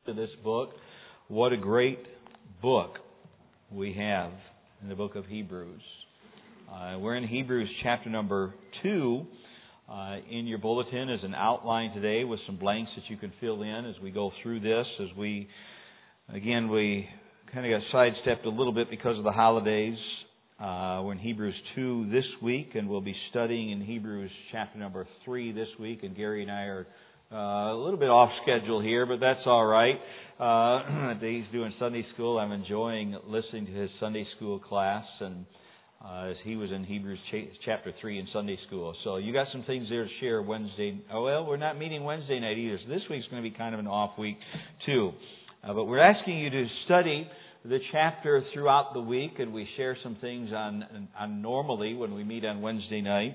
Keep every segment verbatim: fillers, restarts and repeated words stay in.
to this book. What a great book we have in the book of Hebrews. Uh, we're in Hebrews chapter number two. Uh, in your bulletin is an outline today with some blanks that you can fill in as we go through this. As we, again, we kind of got sidestepped a little bit because of the holidays. Uh, we're in Hebrews two this week, and we'll be studying in Hebrews chapter number three this week. And Gary and I are uh, a little bit off schedule here, but that's all right. Uh, he's doing Sunday school. I'm enjoying listening to his Sunday school class, and uh, as he was in Hebrews cha- chapter three in Sunday school. So you got some things there to share Wednesday. Oh, well, we're not meeting Wednesday night either, so this week's going to be kind of an off week too. Uh, but we're asking you to study the chapter throughout the week, and we share some things on, on normally when we meet on Wednesday night,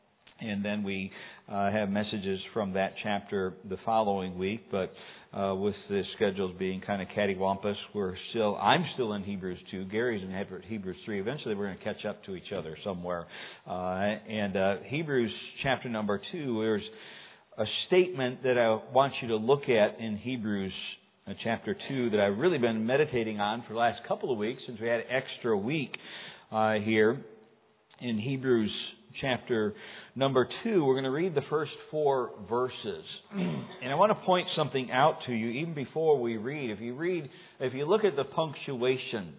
and then we uh, have messages from that chapter the following week. But uh, with the schedules being kind of cattywampus, we're still I'm still in Hebrews two. Gary's in Hebrews three. Eventually, we're going to catch up to each other somewhere. Uh, and uh, Hebrews chapter number two, there's a statement that I want you to look at in Hebrews chapter two that I've really been meditating on for the last couple of weeks since we had an extra week uh, here in Hebrews chapter number two. We're going to read the first four verses. And I want to point something out to you even before we read. If you read, if you look at the punctuation,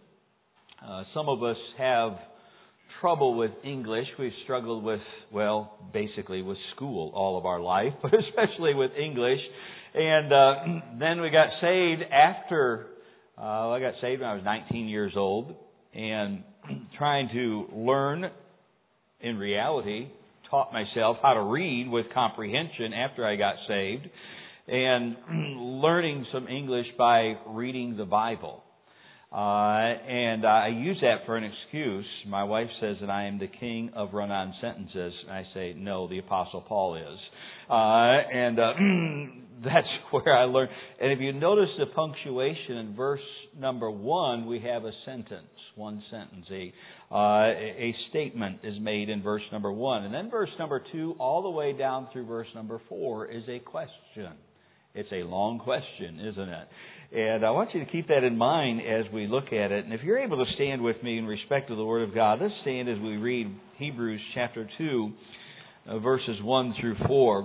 uh, some of us have trouble with English. We've struggled with, well, basically with school all of our life, but especially with English. And uh, then we got saved after, uh, I got saved when I was nineteen years old, and trying to learn, in reality, taught myself how to read with comprehension after I got saved, and learning some English by reading the Bible. Uh, and I use that for an excuse. My wife says that I am the king of run-on sentences, and I say, no, the Apostle Paul is. Uh, and uh, that's where I learned. And if you notice the punctuation in verse number one, we have a sentence, one sentence. A, uh, a statement is made in verse number one. And then verse number two, all the way down through verse number four, is a question. It's a long question, isn't it? And I want you to keep that in mind as we look at it. And if you're able to stand with me in respect to the Word of God, let's stand as we read Hebrews chapter two, uh, verses one through four.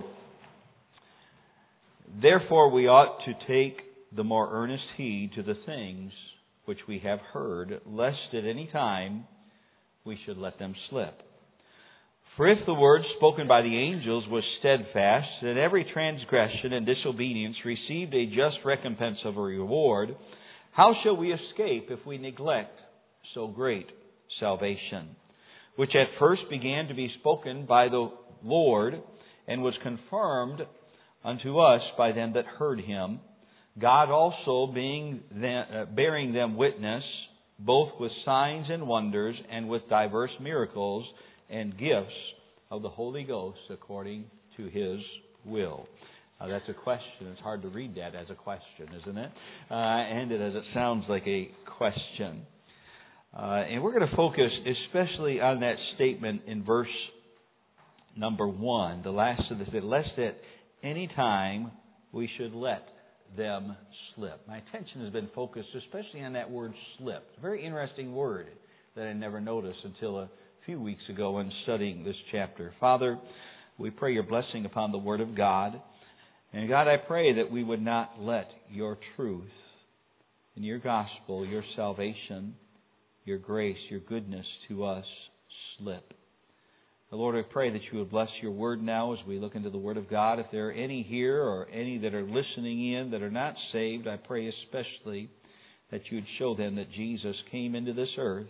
Therefore we ought to take the more earnest heed to the things which we have heard, lest at any time we should let them slip. For if the word spoken by the angels was steadfast, that every transgression and disobedience received a just recompense of a reward, how shall we escape if we neglect so great salvation, which at first began to be spoken by the Lord, and was confirmed unto us by them that heard him, God also being them, uh, bearing them witness, both with signs and wonders, and with diverse miracles and gifts of the Holy Ghost according to His will. Uh, that's a question. It's hard to read that as a question, isn't it? Uh, and it, as it sounds like a question. Uh, and we're going to focus especially on that statement in verse number one, the last of this, lest at any time we should let them slip. My attention has been focused especially on that word slip. It's a very interesting word that I never noticed until a few weeks ago when studying this chapter. Father, we pray your blessing upon the Word of God. And God, I pray that we would not let your truth and your gospel, your salvation, your grace, your goodness to us slip. Lord, I pray that you would bless your word now as we look into the Word of God. If there are any here or any that are listening in that are not saved, I pray especially that you would show them that Jesus came into this earth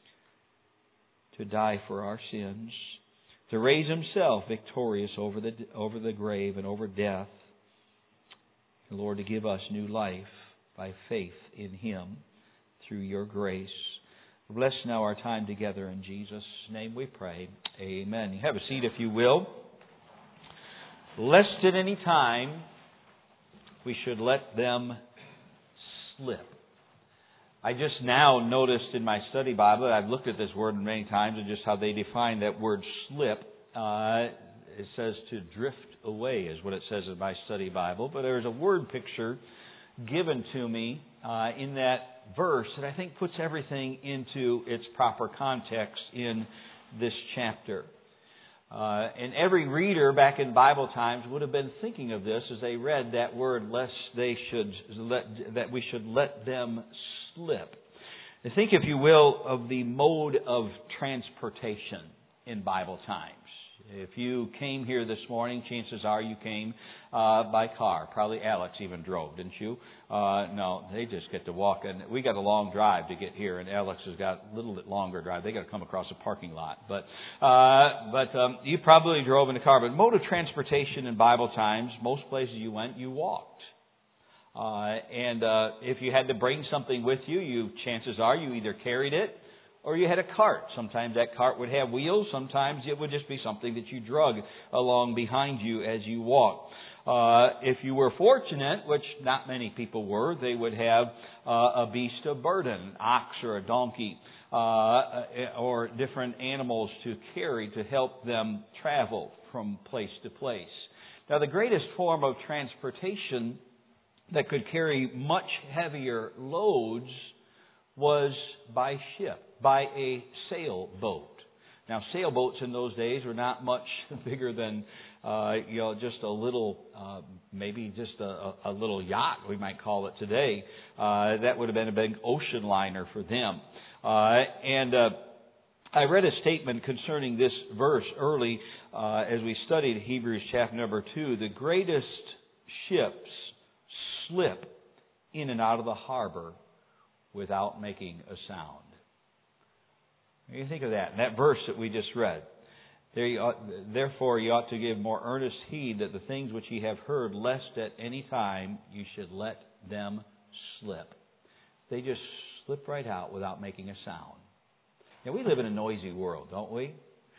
to die for our sins, to raise himself victorious over the over the grave and over death, and Lord, to give us new life by faith in him through your grace. Bless now our time together in Jesus' name we pray. Amen. You have a seat if you will. Lest at any time we should let them slip. I just now noticed in my study Bible, I've looked at this word many times, and just how they define that word slip. Uh, it says to drift away is what it says in my study Bible. But there's a word picture given to me uh, in that verse that I think puts everything into its proper context in this chapter. Uh, and every reader back in Bible times would have been thinking of this as they read that word, lest they should let, that we should let them slip. Think, if you will, of the mode of transportation in Bible times. If you came here this morning, chances are you came uh, by car. Probably Alex even drove, didn't you? Uh, no, they just get to walk. And we got a long drive to get here, and Alex has got a little bit longer drive. They got to come across a parking lot. But uh, but um, you probably drove in a car. But mode of transportation in Bible times, most places you went, you walked. Uh, and uh, if you had to bring something with you, you chances are you either carried it or you had a cart. Sometimes that cart would have wheels. Sometimes it would just be something that you drug along behind you as you walked. Uh, if you were fortunate, which not many people were, they would have uh, a beast of burden, an ox or a donkey, uh, or different animals to carry to help them travel from place to place. Now, the greatest form of transportation that could carry much heavier loads was by ship, by a sailboat. Now, sailboats in those days were not much bigger than, uh, you know, just a little, uh, maybe just a, a little yacht, we might call it today. Uh, that would have been a big ocean liner for them. Uh, and uh, I read a statement concerning this verse early uh, as we studied Hebrews chapter number two. The greatest ships slip in and out of the harbor without making a sound. You think of that, that verse that we just read. There you ought, therefore you ought to give more earnest heed that the things which ye have heard, lest at any time you should let them slip. They just slip right out without making a sound. Now, we live in a noisy world, don't we?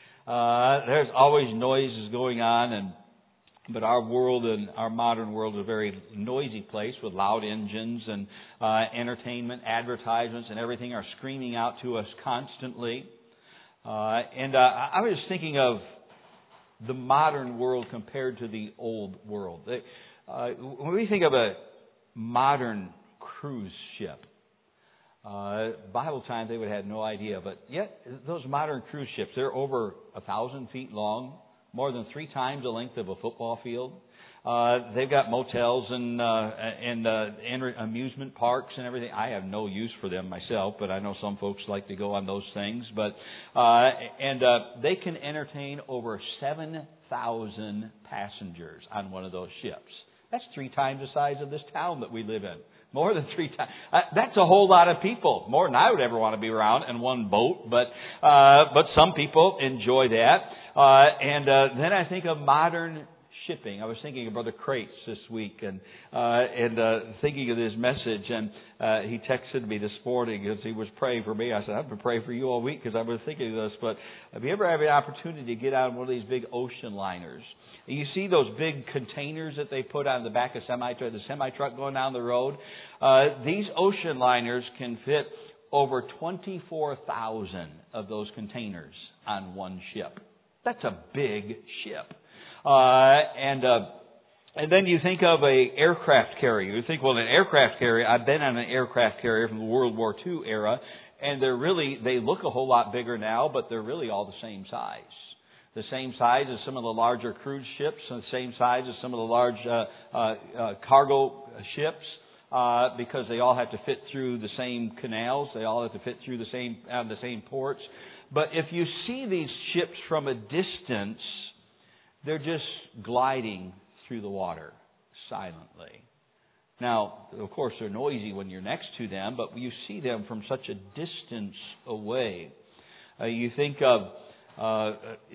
Uh, there's always noises going on, and but our world and our modern world is a very noisy place with loud engines and uh, entertainment, advertisements, and everything are screaming out to us constantly. Uh, and uh, I was thinking of the modern world compared to the old world. Uh, when we think of a modern cruise ship, uh, Bible times they would have had no idea, but yet those modern cruise ships, they're over a thousand feet long, more than three times the length of a football field. Uh, they've got motels and uh, and, uh, and amusement parks and everything. I have no use for them myself, but I know some folks like to go on those things. But uh, and uh, they can entertain over seven thousand passengers on one of those ships. That's three times the size of this town that we live in. More than three times. Uh, that's a whole lot of people. More than I would ever want to be around in one boat. But uh, but some people enjoy that. Uh, and uh, then I think of modern shipping. I was thinking of Brother Crates this week, and uh, and uh, thinking of his message. And uh, he texted me this morning as he was praying for me. I said, I've been praying for you all week because I was thinking of this. But have you ever had an opportunity to get on one of these big ocean liners? And you see those big containers that they put on the back of semi the semi truck going down the road. Uh, these ocean liners can fit over twenty-four thousand of those containers on one ship. That's a big ship. Uh, and, uh, and then you think of a aircraft carrier. You think, well, an aircraft carrier, I've been on an aircraft carrier from the World War Two era, and they're really, they look a whole lot bigger now, but they're really all the same size. The same size as some of the larger cruise ships, and the same size as some of the large, uh, uh, uh cargo ships. Uh, because they all have to fit through the same canals. They all have to fit through the same, uh, the same ports. But if you see these ships from a distance, they're just gliding through the water silently. Now, of course, they're noisy when you're next to them, but you see them from such a distance away. Uh, you think of, uh,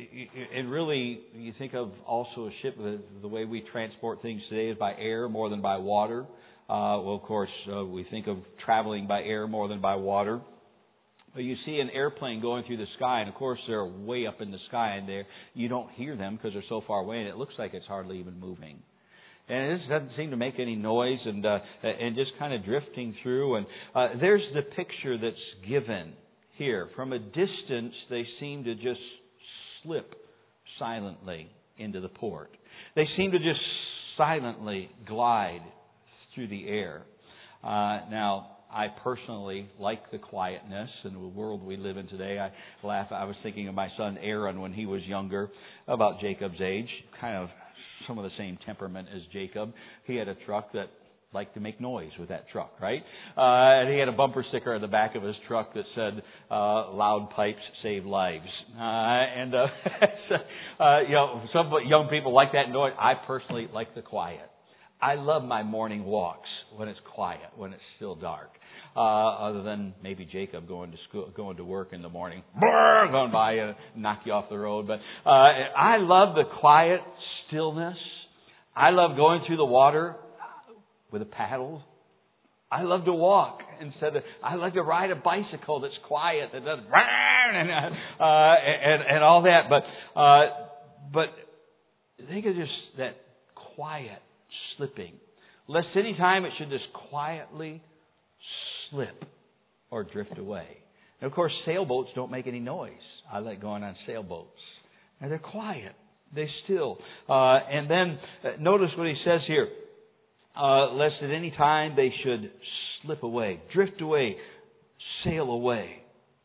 and really, you think of also a ship, the, the way we transport things today is by air more than by water. Uh, well, of course, uh, we think of traveling by air more than by water. But you see an airplane going through the sky, and of course they're way up in the sky, and there you don't hear them because they're so far away, and it looks like it's hardly even moving. And it just doesn't seem to make any noise, and uh, and just kind of drifting through. And uh, there's the picture that's given here. From a distance, they seem to just slip silently into the port. They seem to just silently glide through the air. Uh, now, I personally like the quietness in the world we live in today. I laugh. I was thinking of my son Aaron when he was younger, about Jacob's age, kind of some of the same temperament as Jacob. He had a truck that liked to make noise with that truck, right? Uh, and he had a bumper sticker on the back of his truck that said, uh, "Loud pipes save lives." Uh, and uh, uh, you know, some young people like that noise. I personally like the quiet. I love my morning walks when it's quiet, when it's still dark. Uh, other than maybe Jacob going to school, going to work in the morning, brrr, going by and knock you off the road. But uh, I love the quiet stillness. I love going through the water with a paddle. I love to walk instead of. I like to ride a bicycle that's quiet, that does and uh, and and all that. But uh, but think of just that quiet slipping. Lest any time it should just quietly slip or drift away. And of course, sailboats don't make any noise. I like going on sailboats. And they're quiet. They're still. Uh, and then uh, notice what he says here. Uh, lest at any time they should slip away, drift away, sail away.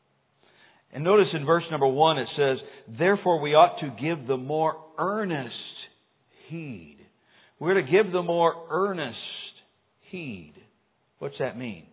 And notice in verse number one it says, therefore we ought to give the more earnest heed. We're to give the more earnest heed. What's that mean?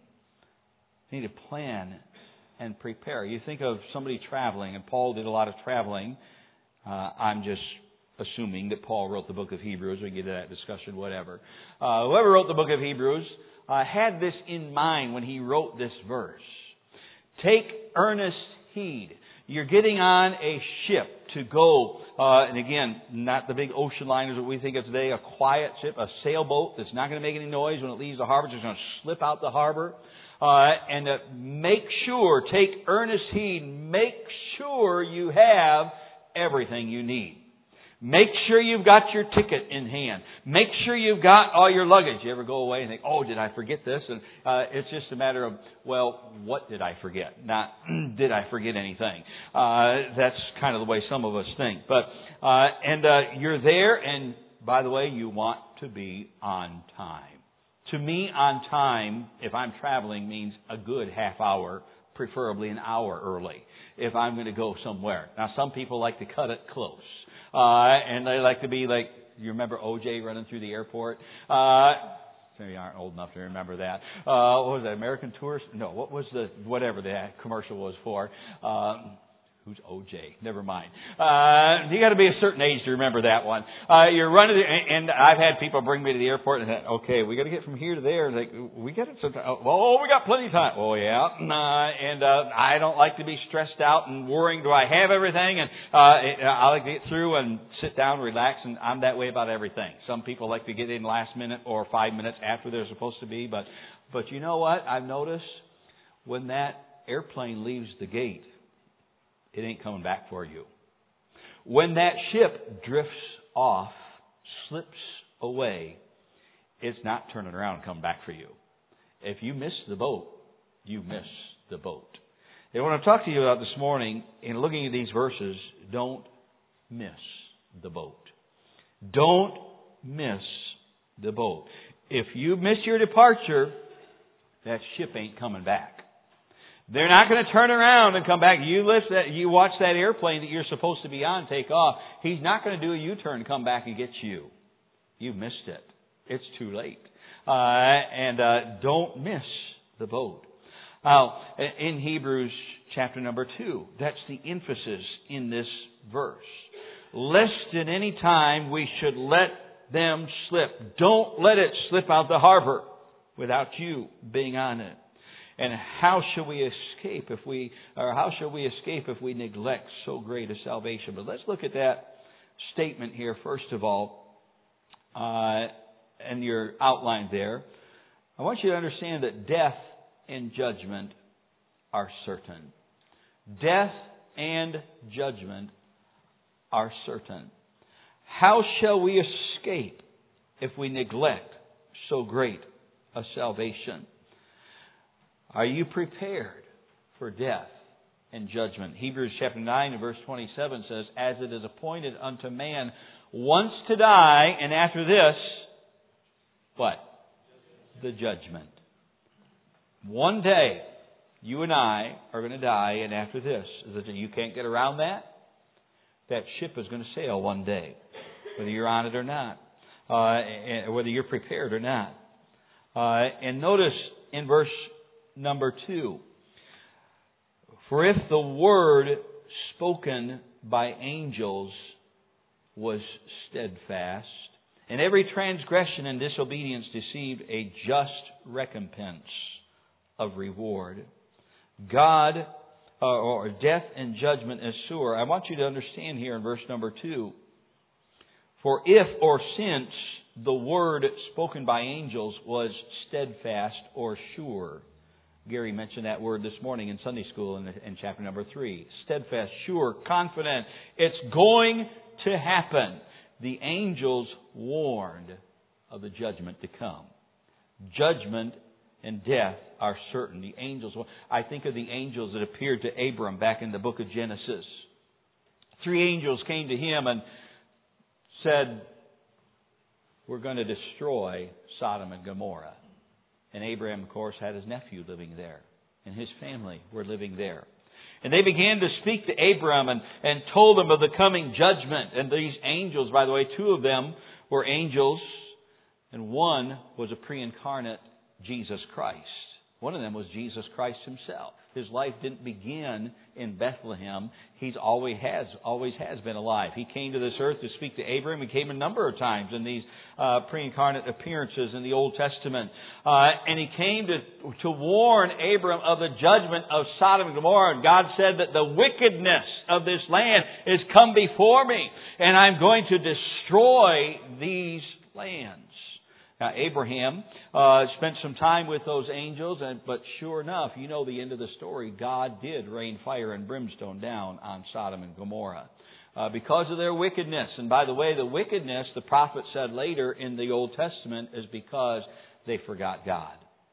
You need to plan and prepare. You think of somebody traveling, and Paul did a lot of traveling. Uh, I'm just assuming that Paul wrote the book of Hebrews. We can get to that discussion, whatever. Uh, whoever wrote the book of Hebrews uh, had this in mind when he wrote this verse. Take earnest heed. You're getting on a ship to go, uh, and again, not the big ocean liners that we think of today, a quiet ship, a sailboat that's not going to make any noise when it leaves the harbor, just going to slip out the harbor. Uh, and uh, make sure, take earnest heed, make sure you have everything you need. Make sure you've got your ticket in hand. Make sure you've got all your luggage. You ever go away and think, oh, did I forget this? And uh, it's just a matter of, well, what did I forget? Not, did I forget anything? Uh, that's kind of the way some of us think. But uh, and uh, you're there, and by the way, you want to be on time. To me, on time, if I'm traveling, means a good half hour, preferably an hour early, if I'm going to go somewhere. Now, some people like to cut it close. Uh, and they like to be like, you remember O J running through the airport? Uh, some of you aren't old enough to remember that. Uh, what was that, American Tourist? No, what was the, whatever that commercial was for? Um, who's O J? Never mind. Uh, you got to be a certain age to remember that one. Uh, you're running, and I've had people bring me to the airport and say, okay, we got to get from here to there. Like, we got it. Oh, we got plenty of time. Oh, yeah. Uh, and uh, I don't like to be stressed out and worrying, do I have everything? And uh, I like to get through and sit down, relax, and I'm that way about everything. Some people like to get in last minute or five minutes after they're supposed to be. But, but you know what? I've noticed when that airplane leaves the gate, it ain't coming back for you. When that ship drifts off, slips away, it's not turning around and coming back for you. If you miss the boat, you miss the boat. And what I'm talking to you about this morning, in looking at these verses, don't miss the boat. Don't miss the boat. If you miss your departure, that ship ain't coming back. They're not going to turn around and come back. You lift that, you watch that airplane that you're supposed to be on take off. He's not going to do a U-turn and come back and get you. You've missed it. It's too late. Uh, and uh, don't miss the boat. Now, in Hebrews chapter number two, that's the emphasis in this verse. Lest at any time we should let them slip. Don't let it slip out the harbor without you being on it. And how shall we escape if we, or how shall we escape if we neglect so great a salvation? But let's look at that statement here first of all, uh, and your outline there. I want you to understand that death and judgment are certain. Death and judgment are certain. How shall we escape if we neglect so great a salvation? Are you prepared for death and judgment? Hebrews chapter nine and verse twenty-seven says, as it is appointed unto man once to die, and after this, what? The judgment. One day, you and I are going to die, and after this, you can't get around that. That ship is going to sail one day, whether you're on it or not, uh, whether you're prepared or not. Uh, and notice in verse number two, for if the word spoken by angels was steadfast, and every transgression and disobedience received a just recompense of reward, God, uh, or death and judgment is sure. I want you to understand here in verse number two, for if or since the word spoken by angels was steadfast or sure. Gary mentioned that word this morning in Sunday school in, in chapter number three. Steadfast, sure, confident. It's going to happen. The angels warned of the judgment to come. Judgment and death are certain. The angels, I think of the angels that appeared to Abram back in the book of Genesis. Three angels came to him and said, we're going to destroy Sodom and Gomorrah. And Abraham, of course, had his nephew living there. And his family were living there. And they began to speak to Abram and, and told him of the coming judgment. And these angels, by the way, two of them were angels. And one was a pre-incarnate Jesus Christ. One of them was Jesus Christ himself. His life didn't begin in Bethlehem. He's always has, always has been alive. He came to this earth to speak to Abraham. He came a number of times in these uh, pre-incarnate appearances in the Old Testament. Uh, and he came to, to warn Abram of the judgment of Sodom and Gomorrah. And God said that the wickedness of this land is come before me, and I'm going to destroy these lands. Now, Abraham uh, spent some time with those angels, and but sure enough, you know the end of the story. God did rain fire and brimstone down on Sodom and Gomorrah uh, because of their wickedness. And by the way, the wickedness, the prophet said later in the Old Testament, is because they forgot God.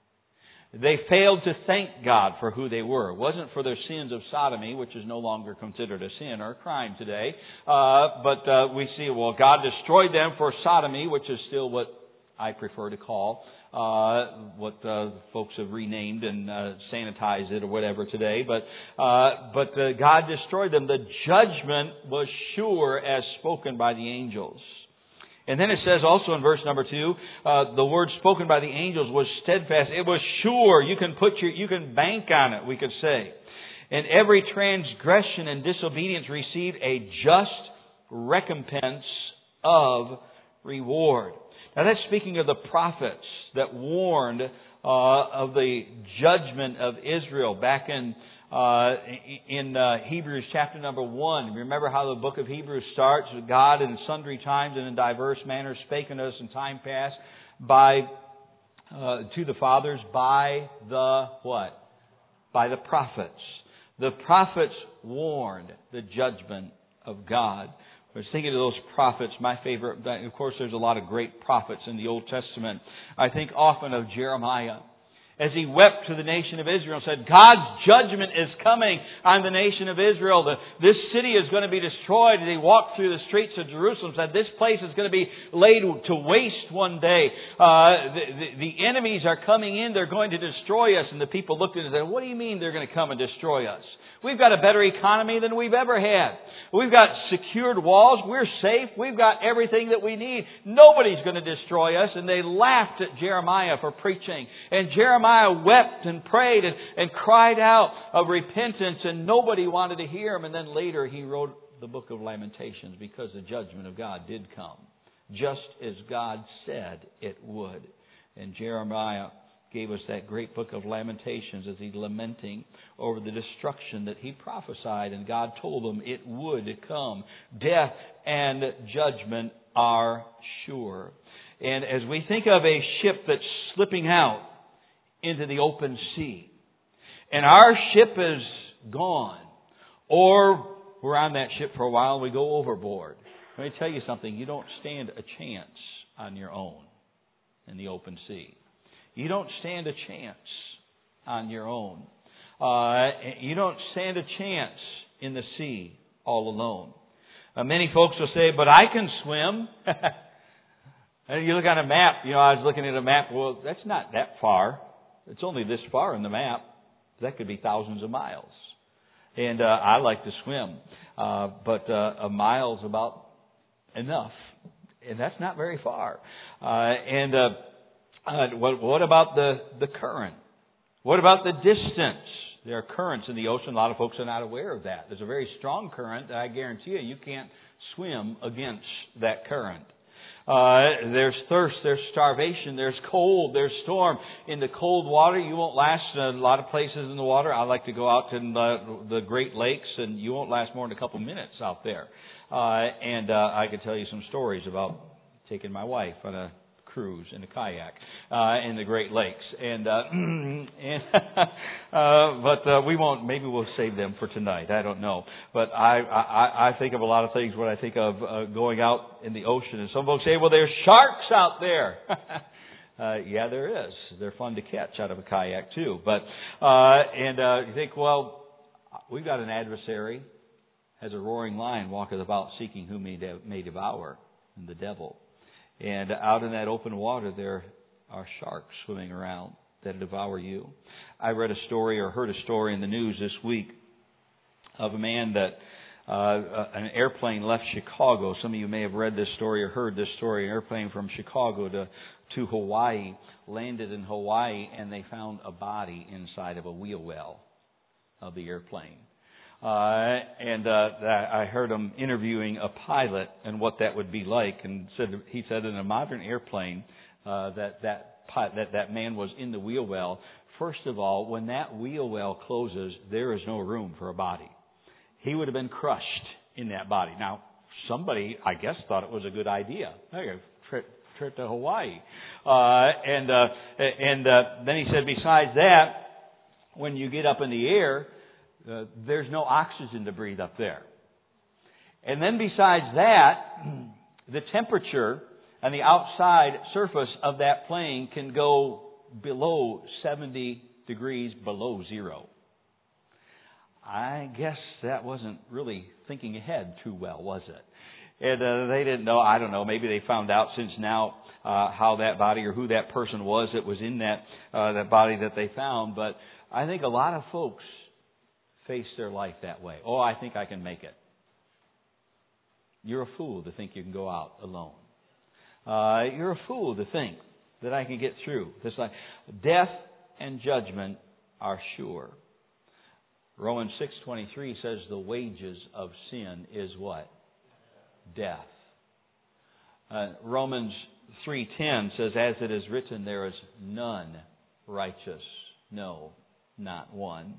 They failed to thank God for who they were. It wasn't for their sins of sodomy, which is no longer considered a sin or a crime today. Uh, but uh, we see, well, God destroyed them for sodomy, which is still what I prefer to call uh, what uh, folks have renamed and uh, sanitized it or whatever today. But uh, but uh, God destroyed them. The judgment was sure as spoken by the angels. And then it says also in verse number two, uh, the word spoken by the angels was steadfast. It was sure. You can put your, you can bank on it, we could say. And every transgression and disobedience received a just recompense of reward. Now that's speaking of the prophets that warned uh, of the judgment of Israel back in uh, in uh, Hebrews chapter number one. Remember how the book of Hebrews starts? God in sundry times and in diverse manners spake unto us in time past by uh, to the fathers by the what? By the prophets. The prophets warned the judgment of God. I was thinking of those prophets. My favorite, of course, there's a lot of great prophets in the Old Testament. I think often of Jeremiah, as he wept to the nation of Israel and said, God's judgment is coming on the nation of Israel. The, this city is going to be destroyed. And he walked through the streets of Jerusalem and said, this place is going to be laid to waste one day. Uh, the, the, the enemies are coming in. They're going to destroy us. And the people looked at it and said, what do you mean they're going to come and destroy us? We've got a better economy than we've ever had. We've got secured walls. We're safe. We've got everything that we need. Nobody's going to destroy us. And they laughed at Jeremiah for preaching. And Jeremiah wept and prayed and, and cried out of repentance. And nobody wanted to hear him. And then later he wrote the book of Lamentations because the judgment of God did come, just as God said it would. And Jeremiah gave us that great book of Lamentations as he's lamenting over the destruction that he prophesied, and God told him it would come. Death and judgment are sure. And as we think of a ship that's slipping out into the open sea, and our ship is gone, or we're on that ship for a while and we go overboard, let me tell you something, you don't stand a chance on your own in the open sea. You don't stand a chance on your own. Uh, you don't stand a chance in the sea all alone. Uh, many folks will say, but I can swim. And you look on a map, you know, I was looking at a map, well, that's not that far. it's only this far in the map. That could be thousands of miles. And uh, I like to swim, uh, but uh, a mile's about enough, and that's not very far. Uh, and uh, uh, what, what about the, the current? What about the distance? There are currents in the ocean. A lot of folks are not aware of that. There's a very strong current that I guarantee you, you can't swim against that current. Uh, there's thirst, there's starvation, there's cold, there's storm. In the cold water, you won't last a lot of places in the water. I like to go out to the, the Great Lakes, and you won't last more than a couple minutes out there. Uh, and uh, I could tell you some stories about taking my wife on a cruise in a kayak uh, in the Great Lakes, and uh, and uh, but uh, we won't. Maybe we'll save them for tonight. I don't know. But I I, I think of a lot of things when I think of uh, going out in the ocean. And some folks say, "Well, there's sharks out there." uh, yeah, there is. They're fun to catch out of a kayak too. But uh, and uh, you think, well, we've got an adversary, as a roaring lion walketh about, seeking whom he may devour, and the devil. And out in that open water, there are sharks swimming around that devour you. I read a story or heard a story in the news this week of a man that uh, an airplane left Chicago. Some of you may have read this story or heard this story. An airplane from Chicago to, to Hawaii landed in Hawaii, and they found a body inside of a wheel well of the airplane. Uh, and uh, I heard him interviewing a pilot and what that would be like, and said he said in a modern airplane uh, that that that that man was in the wheel well. First of all, when that wheel well closes, there is no room for a body. He would have been crushed in that body. Now, somebody, I guess, thought it was a good idea. Hey, trip, trip to Hawaii, uh, and uh, and uh, then he said, besides that, when you get up in the air, Uh, there's no oxygen to breathe up there. And then besides that, the temperature on the outside surface of that plane can go below seventy degrees below zero. I guess that wasn't really thinking ahead too well, was it? And uh, they didn't know, I don't know, maybe they found out since now uh, how that body or who that person was that was in that, uh, that body that they found. But I think a lot of folks face their life that way. Oh, I think I can make it. You're a fool to think you can go out alone. Uh, you're a fool to think that I can get through this life. Death and judgment are sure. Romans six twenty-three says the wages of sin is what? Death. Uh, Romans three ten says, as it is written, there is none righteous, no, not one.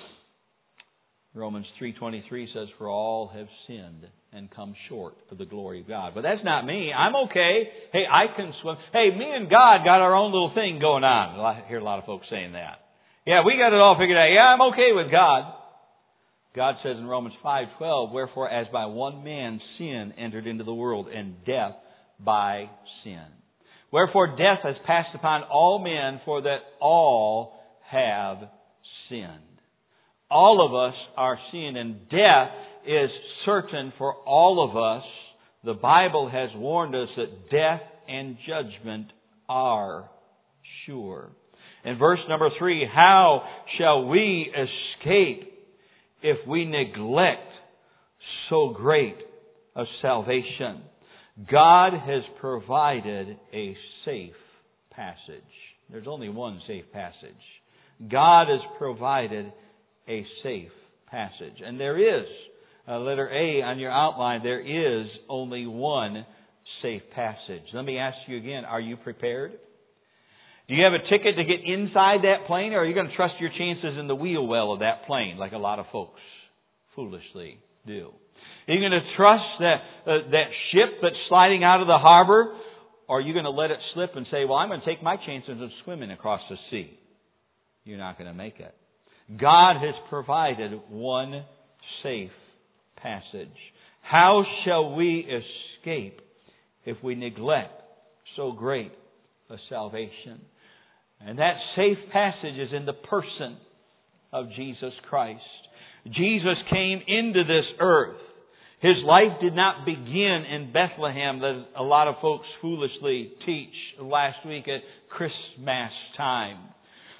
Romans three twenty-three says, for all have sinned and come short of the glory of God. But that's not me. I'm okay. Hey, I can swim. Hey, me and God got our own little thing going on. I hear a lot of folks saying that. Yeah, we got it all figured out. Yeah, I'm okay with God. God says in Romans five twelve, wherefore as by one man sin entered into the world, and death by sin. Wherefore death has passed upon all men, for that all have sinned. All of us are sin, and death is certain for all of us. The Bible has warned us that death and judgment are sure. In verse number three, how shall we escape if we neglect so great a salvation? God has provided a safe passage. There's only one safe passage. God has provided a safe passage. And there is, uh, letter A on your outline, there is only one safe passage. Let me ask you again, are you prepared? Do you have a ticket to get inside that plane, or are you going to trust your chances in the wheel well of that plane, like a lot of folks foolishly do? Are you going to trust that, uh, that ship that's sliding out of the harbor, or are you going to let it slip and say, well, I'm going to take my chances of swimming across the sea? You're not going to make it. God has provided one safe passage. How shall we escape if we neglect so great a salvation? And that safe passage is in the person of Jesus Christ. Jesus came into this earth. His life did not begin in Bethlehem, that a lot of folks foolishly teach last week at Christmas time.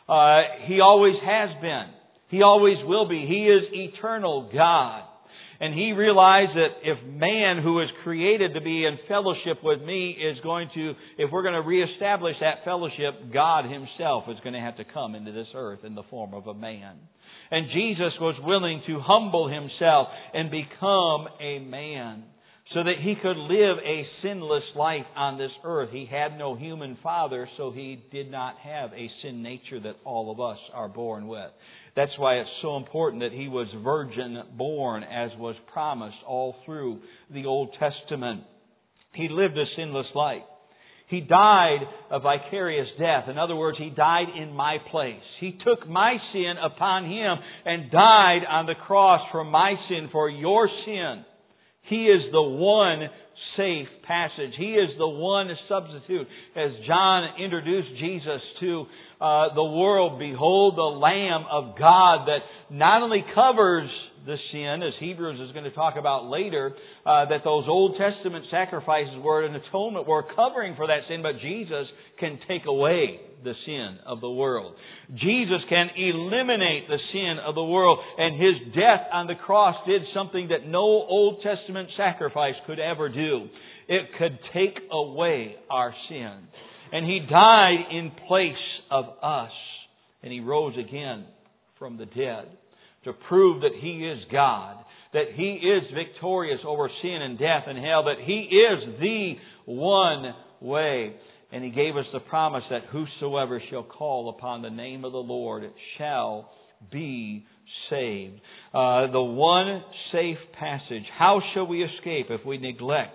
Uh, He always has been. He always will be. He is eternal God. And He realized that if man who is created to be in fellowship with me is going to, if we're going to reestablish that fellowship, God Himself is going to have to come into this earth in the form of a man. And Jesus was willing to humble Himself and become a man so that He could live a sinless life on this earth. He had no human father, so He did not have a sin nature that all of us are born with. That's why it's so important that He was virgin born, as was promised all through the Old Testament. He lived a sinless life. He died a vicarious death. In other words, He died in my place. He took my sin upon Him and died on the cross for my sin, for your sin. He is the one safe passage. He is the one substitute. As John introduced Jesus to uh, the world, behold the Lamb of God that not only covers the sin, as Hebrews is going to talk about later, uh, that those Old Testament sacrifices were an atonement, were covering for that sin, but Jesus can take away the sin of the world. Jesus can eliminate the sin of the world, and His death on the cross did something that no Old Testament sacrifice could ever do. It could take away our sin. And He died in place of us, and He rose again from the dead to prove that He is God, that He is victorious over sin and death and hell, that He is the one way. And He gave us the promise that whosoever shall call upon the name of the Lord shall be saved. Uh, the one safe passage. How shall we escape if we neglect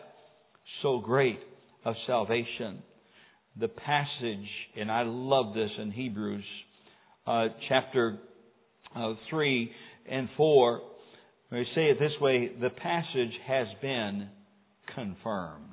so great of salvation? The passage, and I love this in Hebrews uh, chapter uh, three and four. We say it this way: the passage has been confirmed.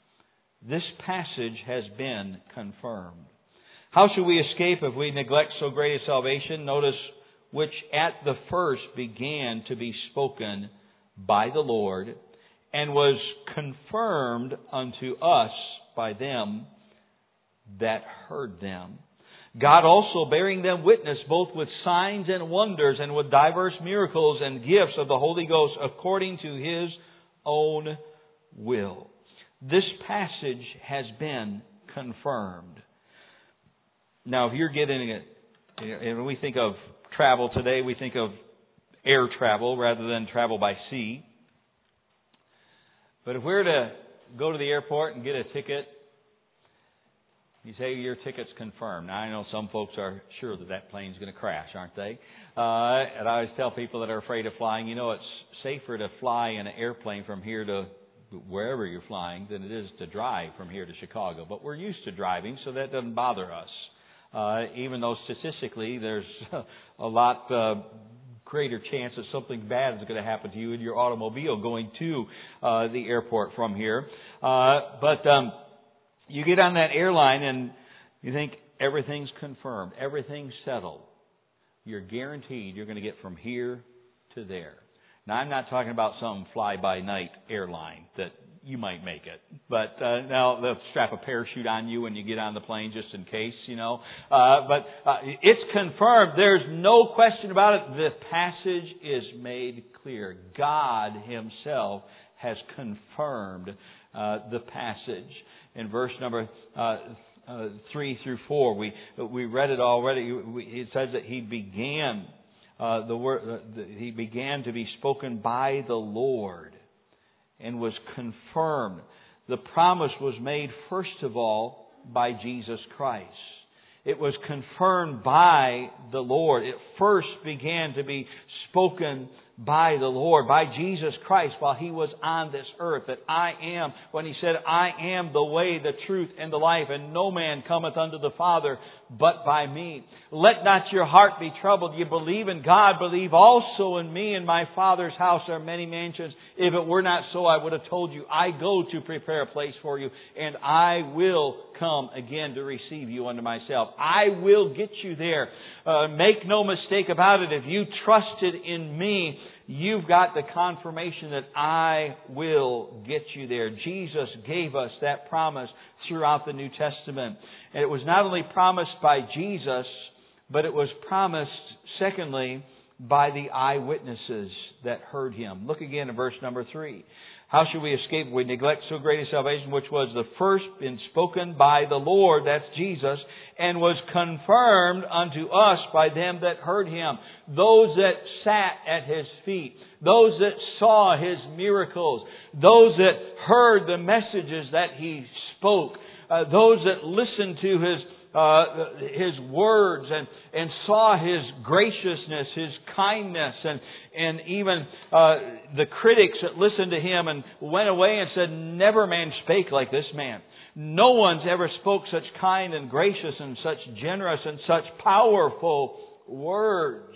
This passage has been confirmed. How shall we escape if we neglect so great a salvation? Notice, which at the first began to be spoken by the Lord, and was confirmed unto us by them that heard them. God also bearing them witness both with signs and wonders, and with diverse miracles and gifts of the Holy Ghost, according to His own will. This passage has been confirmed. Now, if you're getting it, and when we think of travel today, we think of air travel rather than travel by sea. But if we're to go to the airport and get a ticket, you say your ticket's confirmed. Now, I know some folks are sure that that plane's going to crash, aren't they? Uh, and I always tell people that are afraid of flying, you know, it's safer to fly in an airplane from here to wherever you're flying than it is to drive from here to Chicago. But we're used to driving, so that doesn't bother us. Uh, even though statistically there's a lot uh, greater chance that something bad is going to happen to you in your automobile going to uh, the airport from here. Uh, but um, you get on that airline and you think everything's confirmed, everything's settled. You're guaranteed you're going to get from here to there. Now, I'm not talking about some fly-by-night airline that you might make it. But uh, now they'll strap a parachute on you when you get on the plane just in case, you know. Uh, but uh, it's confirmed. There's no question about it. The passage is made clear. God Himself has confirmed uh, the passage. In verse number uh, uh, three through four, we we read it already. It says that He began... Uh, the word uh, the, he began to be spoken by the Lord and was confirmed. The promise was made first of all by Jesus Christ. It was confirmed by the Lord. It first began to be spoken by the Lord, by Jesus Christ while He was on this earth. That I am, when He said, I am the way, the truth, and the life, and no man cometh unto the Father but by me. Let not your heart be troubled. You believe in God, believe also in me. In my Father's house are many mansions. If it were not so, I would have told you. I go to prepare a place for you, and I will come again to receive you unto myself. I will get you there. Uh, make no mistake about it. If you trusted in me, you've got the confirmation that I will get you there. Jesus gave us that promise throughout the New Testament. And it was not only promised by Jesus, but it was promised, secondly, by the eyewitnesses that heard Him. Look again at verse number three. How shall we escape if we neglect so great a salvation, which was the first been spoken by the Lord, that's Jesus, and was confirmed unto us by them that heard Him. Those that sat at His feet. Those that saw His miracles. Those that heard the messages that He spoke. Uh, those that listened to His uh, His words and, and saw His graciousness, His kindness, and and even uh, the critics that listened to Him and went away and said, never man spake like this man. No one's ever spoke such kind and gracious and such generous and such powerful words.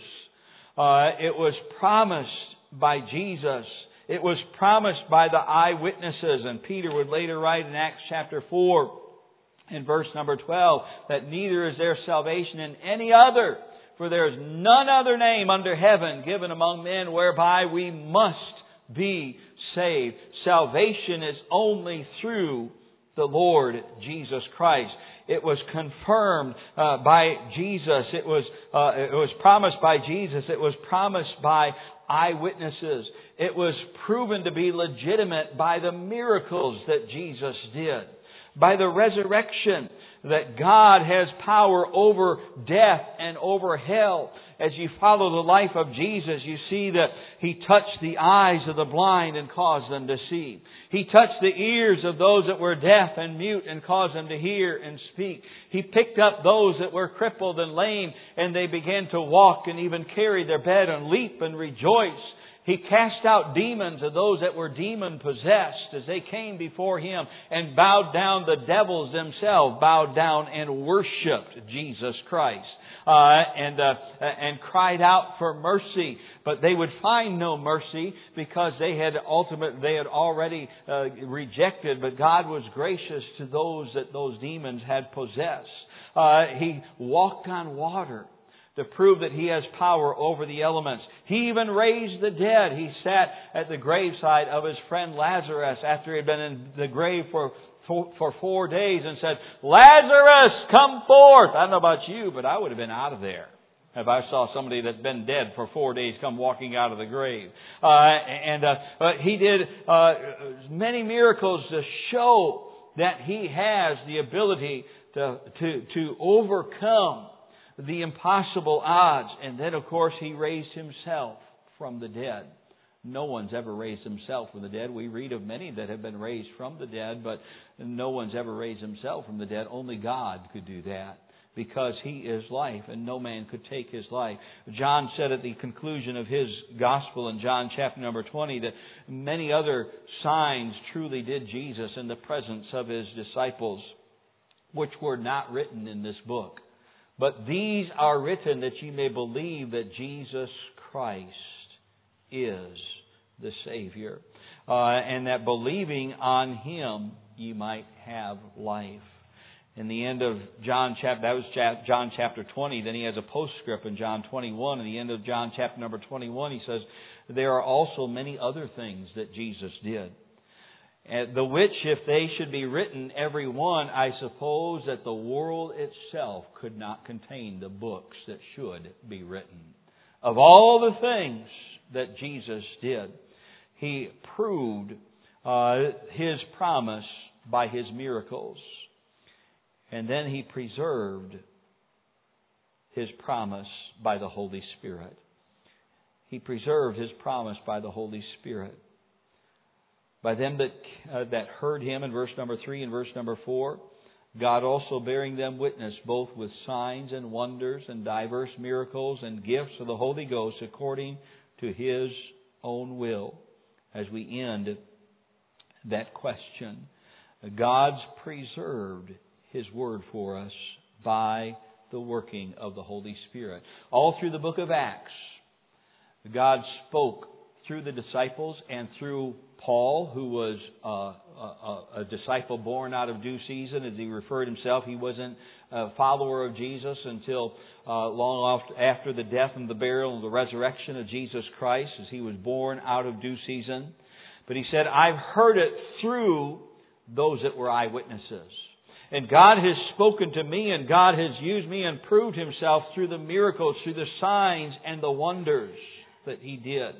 Uh, it was promised by Jesus. It was promised by the eyewitnesses. And Peter would later write in Acts chapter four, in verse number twelve, that neither is there salvation in any other, for there is none other name under heaven given among men whereby we must be saved. Salvation is only through the Lord Jesus Christ. It was confirmed uh, by Jesus. It was uh, it was promised by Jesus. It was promised by eyewitnesses. It was proven to be legitimate by the miracles that Jesus did, by the resurrection, that God has power over death and over hell. As you follow the life of Jesus, you see that He touched the eyes of the blind and caused them to see. He touched the ears of those that were deaf and mute and caused them to hear and speak. He picked up those that were crippled and lame, and they began to walk and even carry their bed and leap and rejoice. He cast out demons of those that were demon-possessed as they came before Him and bowed down. The devils themselves bowed down and worshipped Jesus Christ uh, and uh, and cried out for mercy. But they would find no mercy because they had ultimate they had already uh, rejected. But God was gracious to those that those demons had possessed. Uh, he walked on water to prove that He has power over the elements. He even raised the dead. He sat at the graveside of His friend Lazarus after he had been in the grave for, for, for four days and said, Lazarus, come forth. I don't know about you, but I would have been out of there if I saw somebody that's been dead for four days come walking out of the grave. Uh, and uh, but He did uh, many miracles to show that He has the ability to, to, to overcome the impossible odds. And then, of course, He raised Himself from the dead. No one's ever raised himself from the dead. We read of many that have been raised from the dead, but no one's ever raised himself from the dead. Only God could do that, because He is life, and no man could take His life. John said at the conclusion of his gospel in John chapter number twenty that many other signs truly did Jesus in the presence of His disciples, which were not written in this book. But these are written that ye may believe that Jesus Christ is the Savior, uh, and that believing on Him ye might have life. In the end of John chapter, that was John chapter twenty. Then he has a postscript in John twenty-one. In the end of John chapter number twenty-one, he says, there are also many other things that Jesus did, the which, if they should be written, every one, I suppose that the world itself could not contain the books that should be written. Of all the things that Jesus did, He proved uh, His promise by His miracles. And then He preserved His promise by the Holy Spirit. He preserved His promise by the Holy Spirit. By them that uh, that heard Him, in verse number three and verse number four, God also bearing them witness, both with signs and wonders and diverse miracles and gifts of the Holy Ghost, according to His own will. As we end that question, God's preserved His word for us by the working of the Holy Spirit. All through the book of Acts, God spoke through the disciples and through Paul, who was uh, a, a disciple born out of due season. As he referred himself, he wasn't a follower of Jesus until uh, long after the death and the burial and the resurrection of Jesus Christ, as he was born out of due season. But he said, I've heard it through those that were eyewitnesses. And God has spoken to me, and God has used me and proved Himself through the miracles, through the signs and the wonders that He did.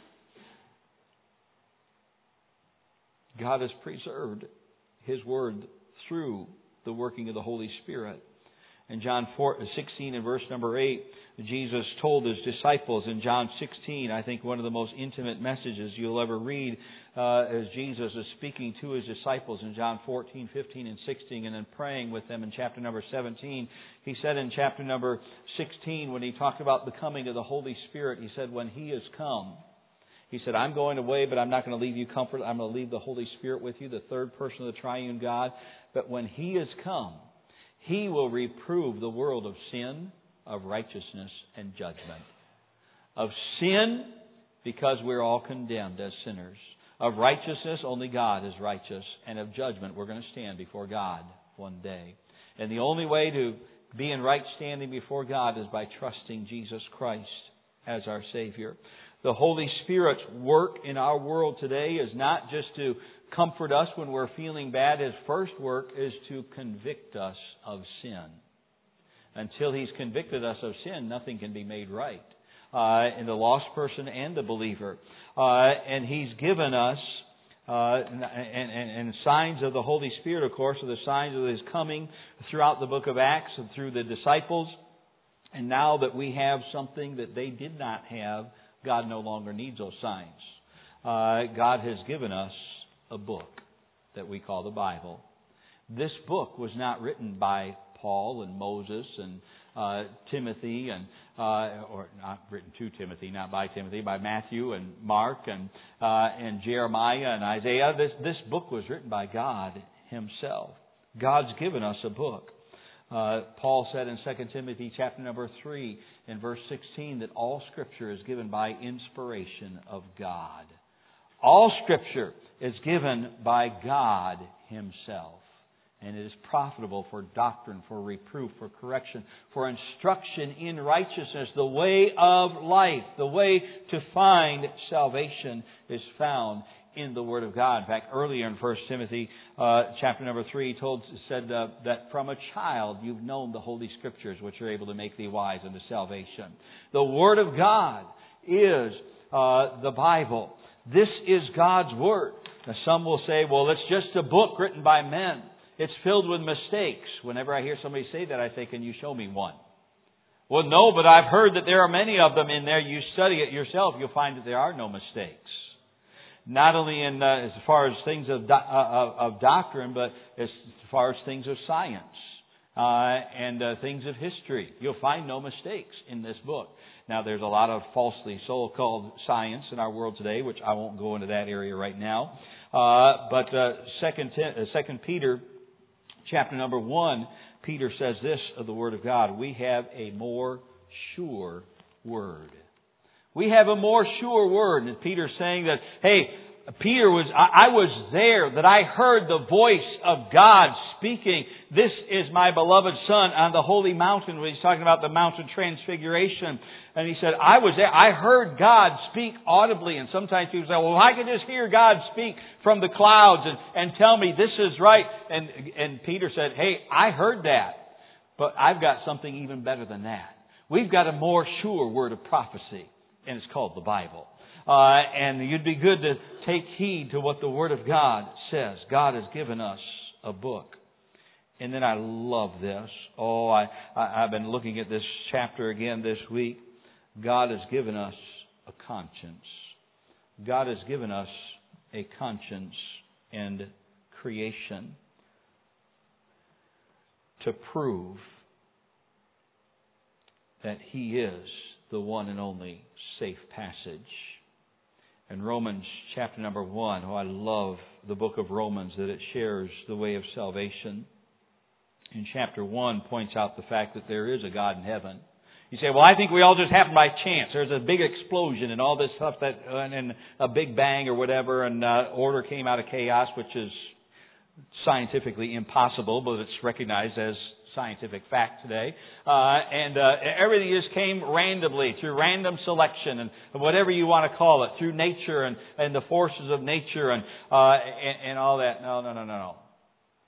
God has preserved His Word through the working of the Holy Spirit. In John sixteen and verse number eight, Jesus told His disciples in John sixteen, I think one of the most intimate messages you'll ever read uh, as Jesus is speaking to His disciples in John fourteen, fifteen, and sixteen, and then praying with them in chapter number seventeen. He said in chapter number sixteen, when He talked about the coming of the Holy Spirit, He said, when He has come, He said, I'm going away, but I'm not going to leave you comfort. I'm going to leave the Holy Spirit with you, the third person of the triune God. But when He has come, He will reprove the world of sin, of righteousness, and judgment. Of sin, because we're all condemned as sinners. Of righteousness, only God is righteous. And of judgment, we're going to stand before God one day. And the only way to be in right standing before God is by trusting Jesus Christ as our Savior. The Holy Spirit's work in our world today is not just to comfort us when we're feeling bad. His first work is to convict us of sin. Until He's convicted us of sin, nothing can be made right uh, in the lost person and the believer. Uh, and He's given us, uh, and, and, and signs of the Holy Spirit, of course, are the signs of His coming throughout the book of Acts and through the disciples. And now that we have something that they did not have, God no longer needs those signs. Uh, God has given us a book that we call the Bible. This book was not written by Paul and Moses and uh, Timothy, and uh, or not written to Timothy, not by Timothy, by Matthew and Mark and uh, and Jeremiah and Isaiah. This this book was written by God Himself. God's given us a book. Uh, Paul said in Second Timothy chapter number three in verse sixteen that all Scripture is given by inspiration of God. All Scripture is given by God Himself. And it is profitable for doctrine, for reproof, for correction, for instruction in righteousness. The way of life, the way to find salvation is found in the Word of God. In fact, earlier in First Timothy uh, chapter number three, he told said uh, that from a child you've known the Holy Scriptures, which are able to make thee wise unto salvation. The Word of God is uh, the Bible. This is God's Word. Now, some will say, well, it's just a book written by men. It's filled with mistakes. Whenever I hear somebody say that, I say, can you show me one? Well, no, but I've heard that there are many of them in there. You study it yourself, you'll find that there are no mistakes. Not only in uh, as far as things of, do- uh, of doctrine, but as far as things of science uh, and uh, things of history. You'll find no mistakes in this book. Now, there's a lot of falsely so-called science in our world today, which I won't go into that area right now. Uh, but uh, Second, uh, Second Peter chapter number one, Peter says this of the Word of God: we have a more sure word. We have a more sure word. And Peter's saying that, hey, Peter was, I, I was there, that I heard the voice of God speaking. This is my beloved Son on the holy mountain, when he's talking about the Mount of Transfiguration. And he said, I was there. I heard God speak audibly. And sometimes people say, well, I can just hear God speak from the clouds and, and tell me this is right. And, and Peter said, hey, I heard that. But I've got something even better than that. We've got a more sure word of prophecy. And it's called the Bible. Uh, and you'd be good to take heed to what the Word of God says. God has given us a book. And then I love this. Oh, I, I, I've been looking at this chapter again this week. God has given us a conscience. God has given us a conscience and creation to prove that He is the one and only safe passage. In Romans chapter number one, oh, I love the book of Romans, that it shares the way of salvation. In chapter one, points out the fact that there is a God in heaven. You say, well, I think we all just happened by chance. There's a big explosion and all this stuff, that and, and a big bang or whatever, and uh, order came out of chaos, which is scientifically impossible, but it's recognized as scientific fact today. Uh, and uh, everything just came randomly, through random selection, and whatever you want to call it, through nature and, and the forces of nature and, uh, and and all that. No, no, no, no, no.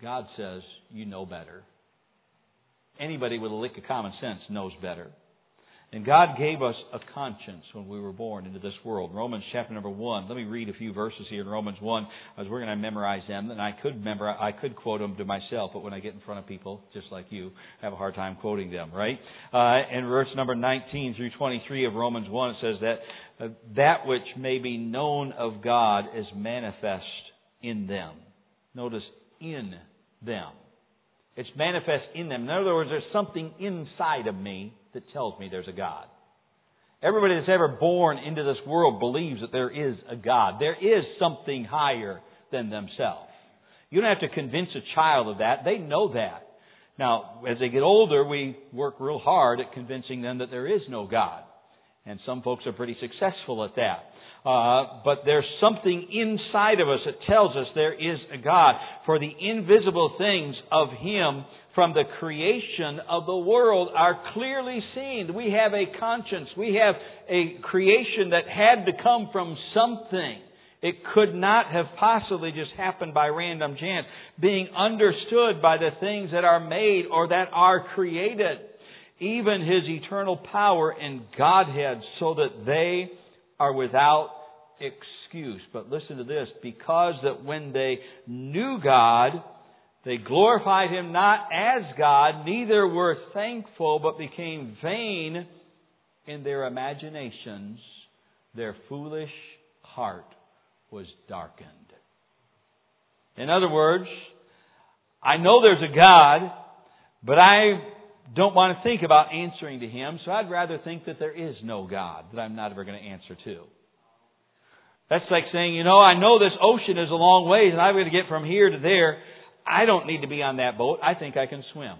God says, you know better. Anybody with a lick of common sense knows better. And God gave us a conscience when we were born into this world. Romans chapter number one. Let me read a few verses here in Romans one, as we're going to memorize them. And I could remember, I could quote them to myself, but when I get in front of people, just like you, I have a hard time quoting them, right? Uh, in verse number nineteen through twenty-three of Romans one, it says that uh, that which may be known of God is manifest in them. Notice, in them. It's manifest in them. In other words, there's something inside of me that tells me there's a God. Everybody that's ever born into this world believes that there is a God. There is something higher than themselves. You don't have to convince a child of that. They know that. Now, as they get older, we work real hard at convincing them that there is no God. And some folks are pretty successful at that. Uh, but there's something inside of us that tells us there is a God. For the invisible things of Him from the creation of the world are clearly seen. We have a conscience. We have a creation that had to come from something. It could not have possibly just happened by random chance, being understood by the things that are made or that are created. Even His eternal power and Godhead, so that they are without excuse. But listen to this, because that when they knew God, they glorified Him not as God, neither were thankful, but became vain in their imaginations. Their foolish heart was darkened. In other words, I know there's a God, but I don't want to think about answering to Him, so I'd rather think that there is no God that I'm not ever going to answer to. That's like saying, you know, I know this ocean is a long ways and I'm going to get from here to there. I don't need to be on that boat. I think I can swim.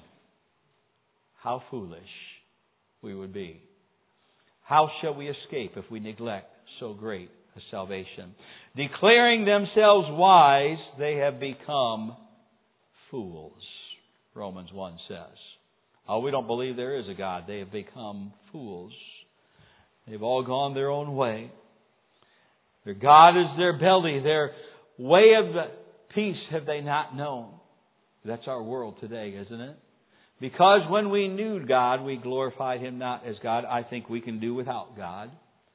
How foolish we would be. How shall we escape if we neglect so great a salvation? Declaring themselves wise, they have become fools, Romans one says. Oh, we don't believe there is a God. They have become fools. They've all gone their own way. Their God is their belly. Their way of peace have they not known. That's our world today, isn't it? Because when we knew God, we glorified Him not as God. I think we can do without God.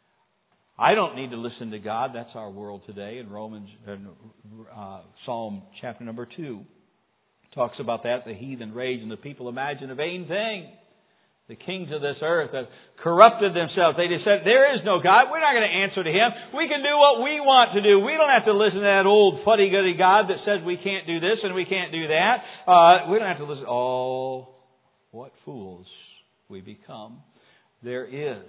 I don't need to listen to God. That's our world today. In Romans, uh, Psalm chapter number two, talks about that. The heathen rage and the people imagine a vain thing. The kings of this earth have corrupted themselves. They just said, there is no God. We're not going to answer to Him. We can do what we want to do. We don't have to listen to that old fuddy-guddy God that says we can't do this and we can't do that. Uh, we don't have to listen. Oh, what fools we become. There is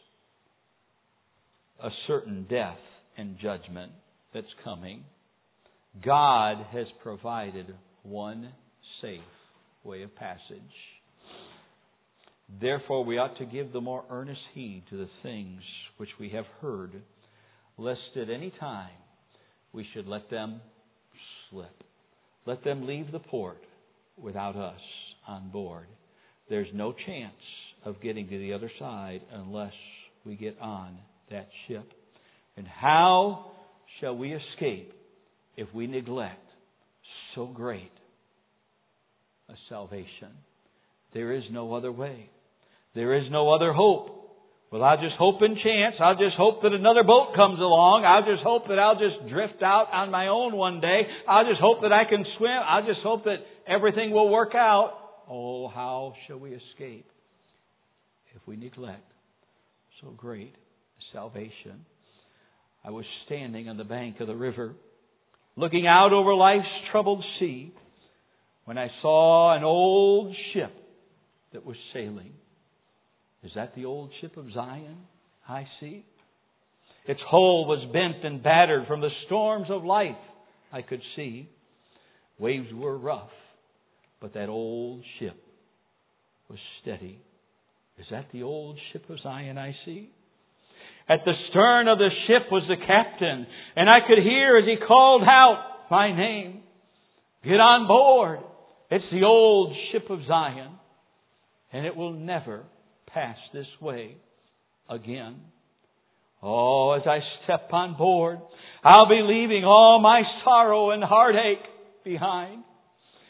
a certain death and judgment that's coming. God has provided one safe way of passage. Therefore, we ought to give the more earnest heed to the things which we have heard, lest at any time we should let them slip. Let them leave the port without us on board. There's no chance of getting to the other side unless we get on that ship. And how shall we escape if we neglect so great a salvation? There is no other way. There is no other hope. Well, I'll just hope and chance. I'll just hope that another boat comes along. I'll just hope that I'll just drift out on my own one day. I'll just hope that I can swim. I'll just hope that everything will work out. Oh, how shall we escape if we neglect so great a salvation? I was standing on the bank of the river, looking out over life's troubled sea, when I saw an old ship that was sailing. Is that the old ship of Zion I see? Its hull was bent and battered from the storms of life I could see. Waves were rough, but that old ship was steady. Is that the old ship of Zion I see? At the stern of the ship was the captain, and I could hear as he called out my name. Get on board. It's the old ship of Zion, and it will never pass this way again. Oh, as I step on board, I'll be leaving all my sorrow and heartache behind.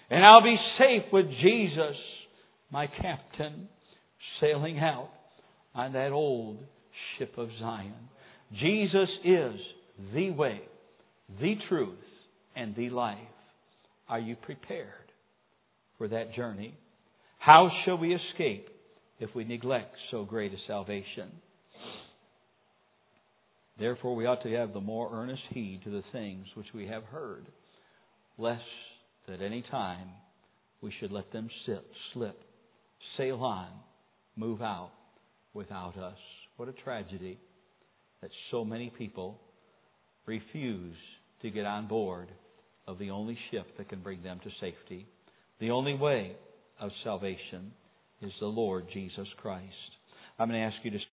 And I'll be safe with Jesus, my captain, sailing out on that old ship of Zion. Jesus is the way, the truth, and the life. Are you prepared for that journey? How shall we escape if we neglect so great a salvation? Therefore, we ought to have the more earnest heed to the things which we have heard, lest at any time we should let them sit, slip, sail on, move out without us. What a tragedy that so many people refuse to get on board of the only ship that can bring them to safety. The only way of salvation is the Lord Jesus Christ. I'm going to ask you to